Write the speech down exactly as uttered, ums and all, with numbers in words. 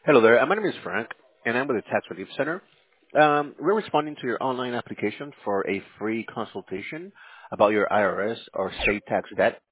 Hello there. uh, My name is Frank, and I'm with the Tax Relief Center. Um, we're responding to your online application for a free consultation about your I R S or state tax debt.